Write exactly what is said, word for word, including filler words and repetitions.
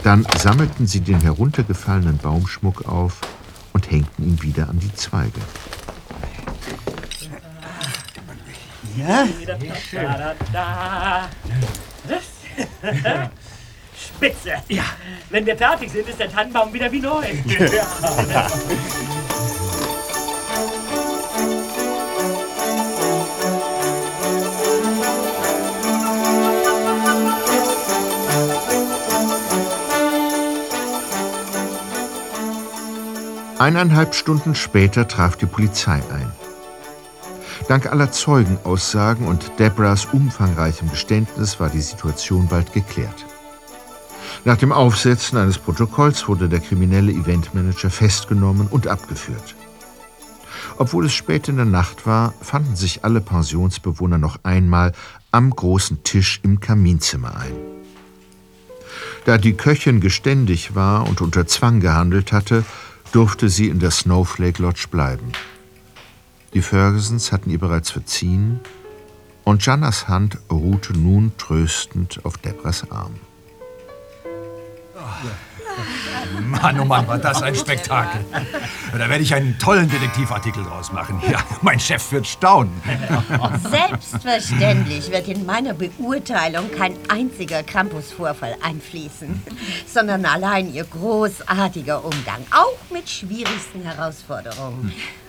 Dann sammelten sie den heruntergefallenen Baumschmuck auf und hängten ihn wieder an die Zweige. Ja? Spitze! Ja. Wenn wir fertig sind, ist der Tannenbaum wieder wie neu. Eineinhalb Stunden später traf die Polizei ein. Dank aller Zeugenaussagen und Debras umfangreichem Geständnis war die Situation bald geklärt. Nach dem Aufsetzen eines Protokolls wurde der kriminelle Eventmanager festgenommen und abgeführt. Obwohl es spät in der Nacht war, fanden sich alle Pensionsbewohner noch einmal am großen Tisch im Kaminzimmer ein. Da die Köchin geständig war und unter Zwang gehandelt hatte, durfte sie in der Snowflake Lodge bleiben. Die Fergusons hatten ihr bereits verziehen und Giannas Hand ruhte nun tröstend auf Debras Arm. Mann, oh Mann, war das ein Spektakel. Da werde ich einen tollen Detektivartikel draus machen. Ja, mein Chef wird staunen. Selbstverständlich wird in meiner Beurteilung kein einziger Krampusvorfall einfließen, sondern allein Ihr großartiger Umgang, auch mit schwierigsten Herausforderungen.